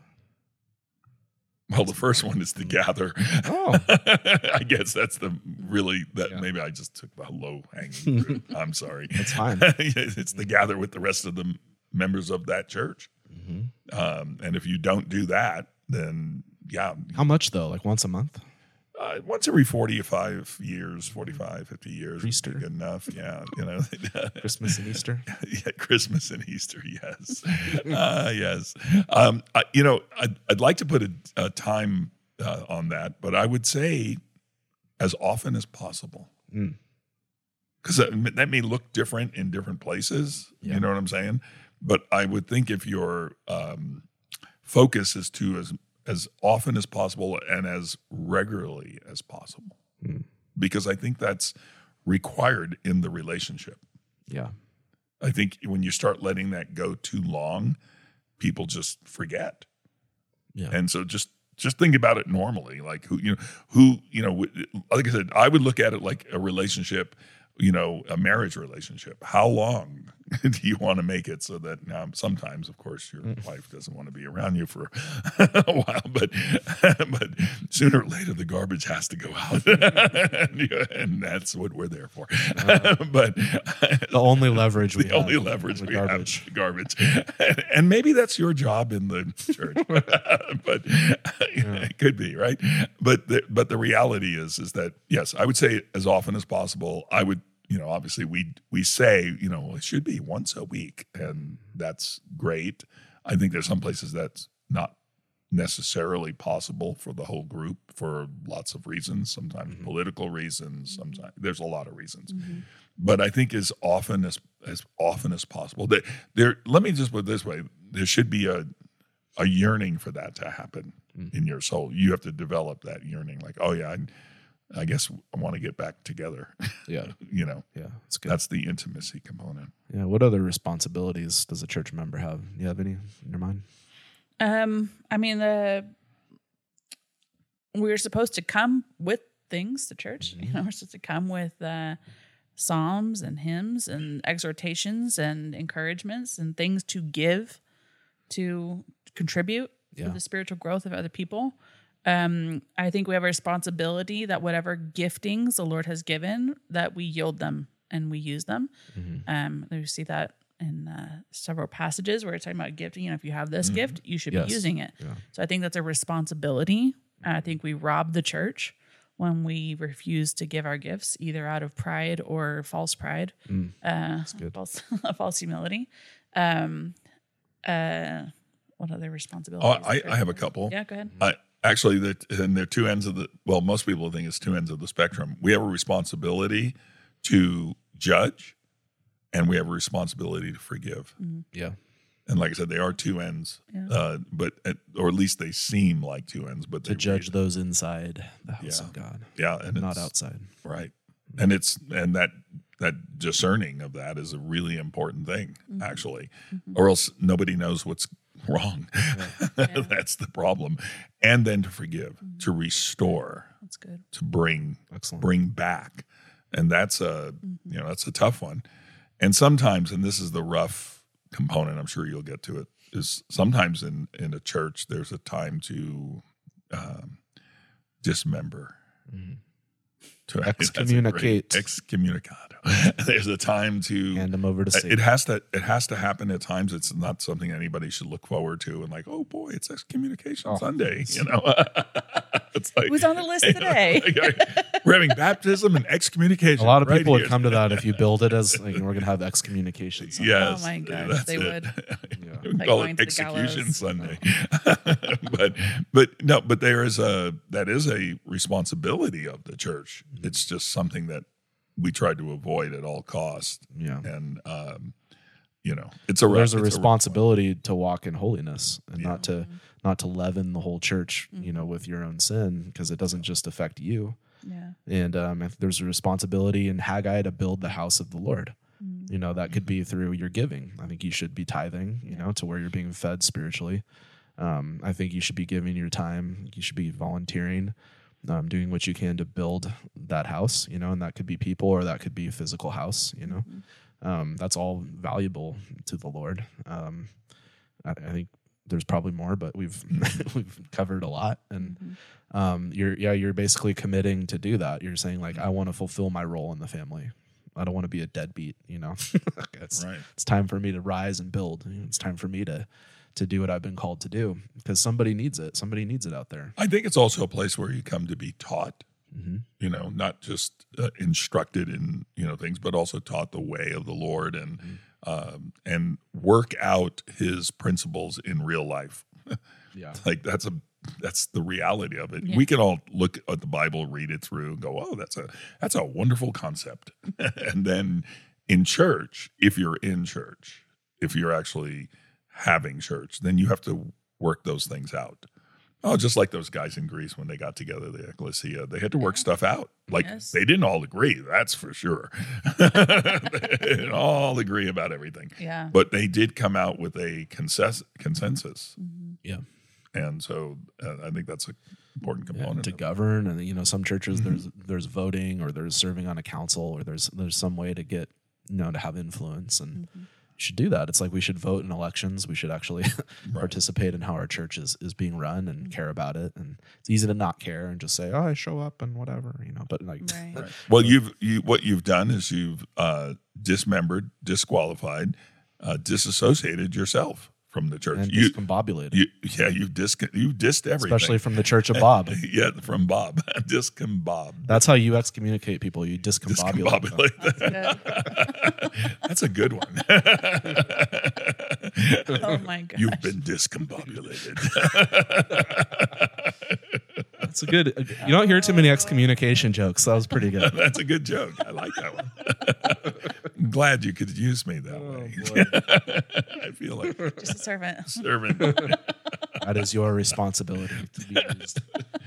well, the first one is to gather. Oh. I guess that's the really that Yeah. maybe I just took the low hanging fruit. I'm sorry. That's fine. It's to gather with the rest of the m- members of that church. Mm-hmm. Um, and if you don't do that, then yeah, How much though? Like once a month? uh, once every forty-five years, forty-five, fifty years, would be Easter. good enough. Yeah, you know, Christmas and Easter? yeah, Christmas and Easter, yes, uh, yes. Um, I, you know, I'd, I'd like to put a, a time uh, on that, but I would say as often as possible, Mm. because that, that may look different in different places. Yeah. You know what I'm saying? But I would think if your um, focus is to as as often as possible and as regularly as possible, Mm. because I think that's required in the relationship. Yeah. I think when you start letting that go too long, people just forget. Yeah. And so just just think about it normally. Like who, you know, who, you know, like I said, I would look at it like a relationship, you know, a marriage relationship. How long do you want to make it so that now sometimes, of course, your wife doesn't want to be around you for a while, but but sooner or later the garbage has to go out, and, and that's what we're there for. Uh, but the only leverage we the have, only leverage we garbage. have, garbage, and, and maybe that's your job in the church, but yeah. It could be right. But the, but the reality is is that yes, I would say as often as possible. I would. You know, obviously we we say, you know, it should be once a week, and that's great. I think there's some places that's not necessarily possible for the whole group for lots of reasons, sometimes mm-hmm. political reasons, sometimes there's a lot of reasons. Mm-hmm. But I think as often as as often as possible, that there let me just put it this way, there should be a a yearning for that to happen mm-hmm. in your soul. You have to develop that yearning, like, oh yeah, I, I guess I want to get back together. Yeah. you know, yeah, that's good. That's the intimacy component. Yeah. What other responsibilities does a church member have? Do you have any in your mind? Um, I mean, the we're supposed to come with things to church. Mm-hmm. You know, we're supposed to come with uh, psalms and hymns and exhortations and encouragements and things to give, to contribute yeah. to the spiritual growth of other people. Um, I think we have a responsibility that whatever giftings the Lord has given, that we yield them and we use them. Mm-hmm. Um, we see that in uh, several passages where it's talking about gifting. You know, if you have this mm-hmm. gift, you should yes. be using it. Yeah. So I think that's a responsibility. I think we rob the church when we refuse to give our gifts, either out of pride or false pride, mm. uh, false, false humility. Um, uh, what other responsibilities? Oh, I, I have a couple. Yeah, go ahead. I, Actually, the, and they're two ends of the, well, most people think it's two ends of the spectrum. We have a responsibility to judge, and we have a responsibility to forgive. Mm-hmm. Yeah. And like I said, they are two ends, yeah. uh, but at, or at least they seem like two ends. But to judge those inside the house yeah. of God, yeah, and not outside, right? Mm-hmm. And it's and that that discerning of that is a really important thing, mm-hmm. actually, mm-hmm. or else nobody knows what's wrong. Yeah. That's the problem. And then to forgive, mm-hmm. to restore, that's good, to bring, Excellent. bring back, and that's a mm-hmm. you know that's a tough one. And sometimes, and this is the rough component, I'm sure you'll get to it, is sometimes in in a church there's a time to um, dismember. Mm-hmm. To excommunicate, excommunicado. There's a time to hand them over to Satan. It has to. It has to happen at times. It's not something anybody should look forward to. And like, oh boy, it's excommunication oh. Sunday. You know, it's like who's on the list today? We're having baptism and excommunication. A lot of right people here. would come to that if you build it as like, we're going to have excommunication Sunday. Yes, oh my gosh, they it. would. Yeah. We like call it execution Sunday. No. but but no, but there is a that is a responsibility of the church. It's just something that we try to avoid at all costs. Yeah. And, um, you know, it's a well, there's it's a responsibility a to walk in holiness and yeah. not to not to leaven the whole church, mm-hmm. you know, with your own sin, because it doesn't just affect you. Yeah. And um, there's a responsibility in Haggai to build the house of the Lord. Mm-hmm. You know, that could be through your giving. I think you should be tithing, you yeah. know, to where you're being fed spiritually. Um, I think you should be giving your time. You should be volunteering. Um, doing what you can to build that house, you know, and that could be people or that could be a physical house, you know. Mm-hmm. Um, that's all valuable to the Lord. Um, I, I think there's probably more, but we've we've covered a lot. And mm-hmm. um, you're yeah, you're basically committing to do that. You're saying like, I want to fulfill my role in the family. I don't want to be a deadbeat, you know. it's, right. it's time for me to rise and build. It's time for me to. to do what I've been called to do, because somebody needs it. Somebody needs it out there. I think it's also a place where you come to be taught, mm-hmm. you know, not just uh, instructed in, you know, things, but also taught the way of the Lord and, mm-hmm. um, and work out his principles in real life. Yeah. Like that's a, that's the reality of it. Yeah. We can all look at the Bible, read it through and go, oh, that's a, that's a wonderful concept. And then in church, if you're in church, if you're actually having church, then you have to work those things out. Oh, just like those guys in Greece when they got together, the ecclesia, they had to work stuff out. Like yes. they didn't all agree, that's for sure. They didn't all agree about everything. Yeah. But they did come out with a consensus. consensus. Mm-hmm. Yeah. And so uh, I think that's an important component. to of it. govern, and you know, some churches Mm-hmm. there's there's voting, or there's serving on a council, or there's there's some way to get, you know, to have influence, and Mm-hmm. you should do that. It's like we should vote in elections. We should actually participate in how our church is, is being run and care about it. And it's easy to not care and just say, oh, I show up and whatever, you know. But like, Right. Right. Well, you've you what you've done is you've uh, dismembered, disqualified, uh, disassociated yourself from the church. and You, discombobulated, you, yeah, you've dis you've dissed everything, especially from the Church of Bob. yeah, from Bob, discombob. That's how you excommunicate people. You discombobulate. them. Discombobulate. Good. That's a good one. Oh my gosh. You've been discombobulated. That's a good. You don't hear too many excommunication jokes. So that was pretty good. That's a good joke. I like that one. I'm glad you could use me that Oh, way. boy. I feel like Just a servant. servant. That is your responsibility to be used.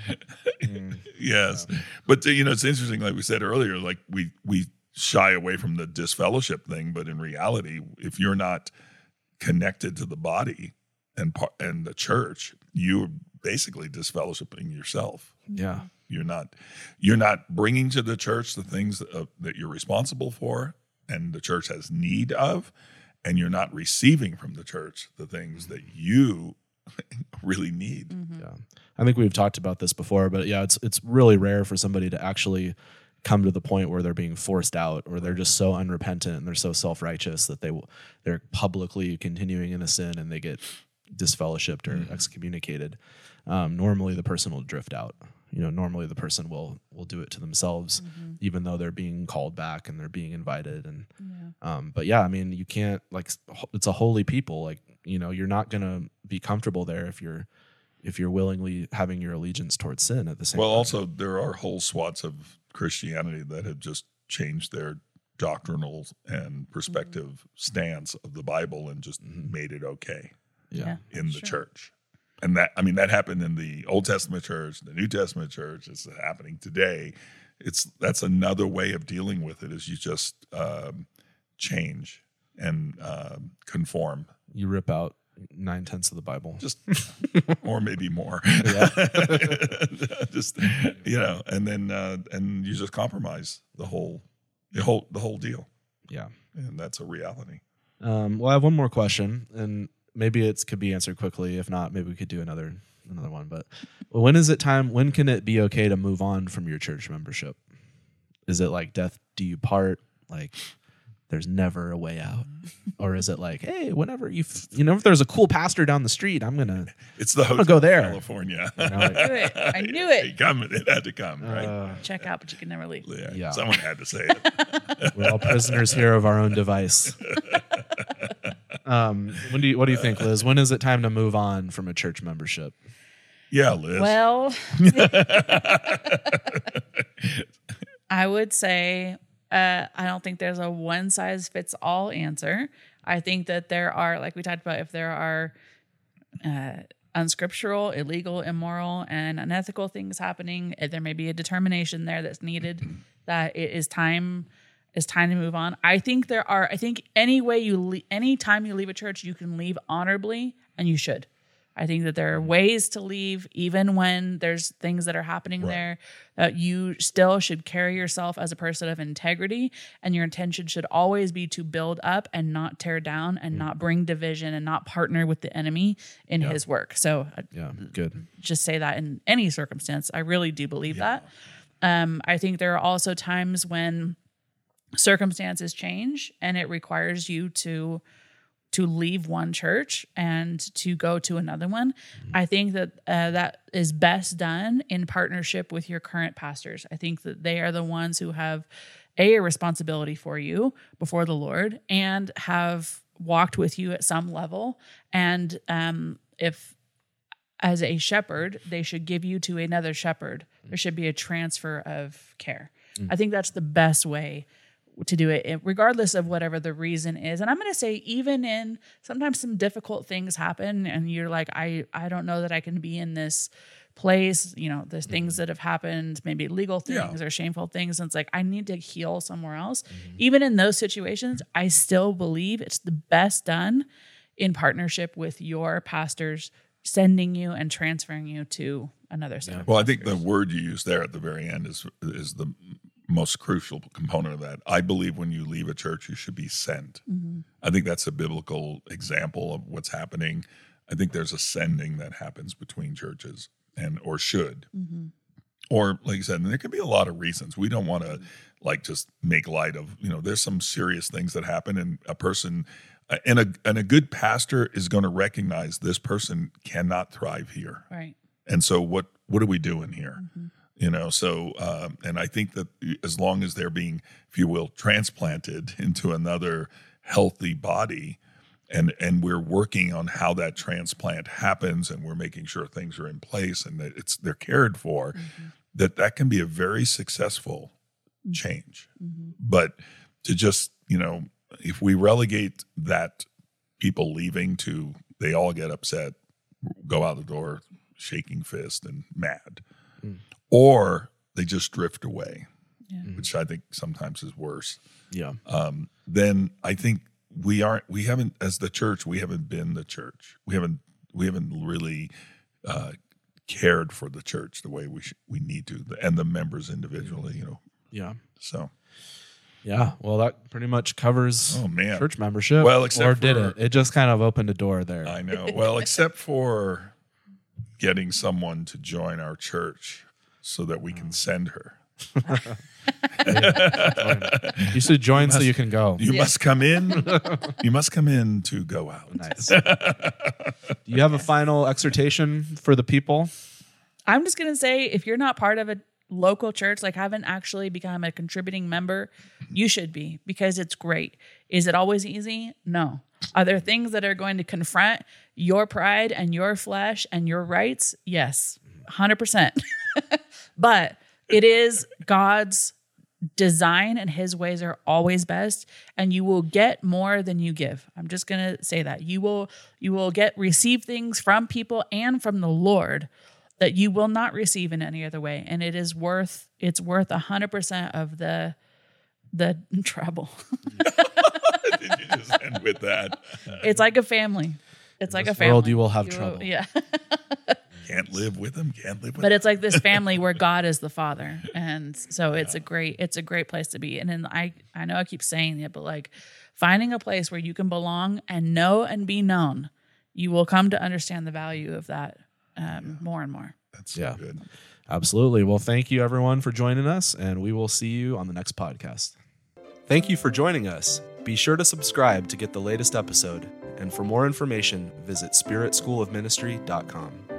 Yes, but uh, you know, it's interesting. Like we said earlier, like we we shy away from the disfellowship thing, but in reality, if you're not connected to the body and par- and the church, you're basically disfellowshipping yourself. Yeah. You're not you're not bringing to the church the things that, uh, that you're responsible for and the church has need of, and you're not receiving from the church the things that you really need. Yeah. I think we've talked about this before, but yeah, it's it's really rare for somebody to actually come to the point where they're being forced out, or they're just so unrepentant and they're so self-righteous that they will, they're publicly continuing in a sin and they get disfellowshipped or Mm-hmm. excommunicated. Um, normally the person will drift out. You know, normally the person will will do it to themselves, even though they're being called back and they're being invited. And um, but yeah, I mean, you can't, like, it's a holy people. Like, you know, you're not gonna be comfortable there if you're if you're willingly having your allegiance towards sin at the same Well, time. also there are whole swaths of Christianity that have just changed their doctrinal and perspective stance of the Bible and just made it okay yeah. in the Sure. church. And that, I mean, that happened in the Old Testament church, the New Testament church. It's happening today. It's that's another way of dealing with it. Is you just um, change and um, conform, You rip out nine tenths of the Bible. just or maybe more. Yeah. just you know, and then uh, and you just compromise the whole, the whole, the whole deal, Yeah. and that's a reality. Um, well, I have one more question, and maybe it could be answered quickly. If not, maybe we could do another another one. But when is it time? When can it be okay to move on from your church membership? Is it like death do you part? Like there's never a way out, or is it like, hey, whenever you f- you know if there's a cool pastor down the street, I'm gonna It's the gonna hotel go there. California. you know, like, I knew it. I knew it. It come. It had to come, right? uh, Check out, but you can never leave. yeah. yeah. Someone had to say it. we're all prisoners here of our own device. Um, when do you, what do you think, Liz? When is it time to move on from a church membership? Yeah, Liz. Well, I would say uh, I don't think there's a one size fits all answer. I think that there are, like we talked about, if there are uh, unscriptural, illegal, immoral, and unethical things happening, uh, there may be a determination there that's needed that it is time is time to move on. I think there are. I think any way you, le- any time you leave a church, you can leave honorably, and you should. I think that there are ways to leave, even when there's things that are happening there. That you still should carry yourself as a person of integrity, and your intention should always be to build up and not tear down, and not bring division, and not partner with the enemy in his work. So, I Yeah, good. just say that in any circumstance. I really do believe that. Um, I think there are also times when circumstances change and it requires you to to leave one church and to go to another one. I think that uh, that is best done in partnership with your current pastors. I think that they are the ones who have a, a responsibility for you before the Lord and have walked with you at some level. And um, if as a shepherd, they should give you to another shepherd. There should be a transfer of care. I think that's the best way to do it, regardless of whatever the reason is. And I'm going to say, even in sometimes some difficult things happen and you're like, I, I don't know that I can be in this place. You know, there's things that have happened, maybe legal things Yeah. or shameful things. And it's like, I need to heal somewhere else. Even in those situations, I still believe it's the best done in partnership with your pastors sending you and transferring you to another center. Well, I think the word you use there at the very end is is the most crucial component of that. I believe when you leave a church, you should be sent. Mm-hmm. I think that's a biblical example of what's happening. I think there's a sending that happens between churches, and or should. Mm-hmm. Or, like you said, and there could be a lot of reasons. We don't want to, like, just make light of, you know, there's some serious things that happen, and a person, and a and a good pastor is going to recognize this person cannot thrive here. Right. And so what what are we doing here? Mm-hmm. You know, so, um, and I think that as long as they're being, if you will, transplanted into another healthy body, and and we're working on how that transplant happens, and we're making sure things are in place and that it's they're cared for, mm-hmm. that that can be a very successful mm-hmm. change. Mm-hmm. But to just, you know, if we relegate that people leaving to, they all get upset, go out the door, shaking fist and mad, mm. or they just drift away, yeah. which I think sometimes is worse. Yeah. Um, then I think we aren't, we haven't, as the church, we haven't been the church. We haven't, we haven't really uh, cared for the church the way we sh- we need to, and the members individually, you know. Yeah. So. Yeah, well, that pretty much covers oh, man. church membership. Well, except or for, did it? It just kind of opened a door there. I know. Well, except for getting someone to join our church so that we can send her. You should join you must, so you can go. You yeah. must come in. You must come in to go out. Nice. Do you have a final exhortation for the people? I'm just going to say, if you're not part of a local church, like haven't actually become a contributing member, you should be, because it's great. Is it always easy? No. Are there things that are going to confront your pride and your flesh and your rights? Yes, one hundred percent. But it is God's design, and his ways are always best, and you will get more than you give. I'm just going to say that. You will you will get receive things from people and from the Lord that you will not receive in any other way, and it is worth it's worth one hundred percent of the the trouble. Did you just end with that? It's like a family. It's in like this a family. world you will have You trouble. Yeah. Can't live with them. Can't live with But them. it's like this family where God is the father. And so it's yeah. a great, it's a great place to be. And then I, I know I keep saying it, but like finding a place where you can belong and know and be known, you will come to understand the value of that um, yeah. more and more. That's so yeah. good. Absolutely. Well, thank you everyone for joining us, and we will see you on the next podcast. Thank you for joining us. Be sure to subscribe to get the latest episode. And for more information, visit spirit school of ministry dot com.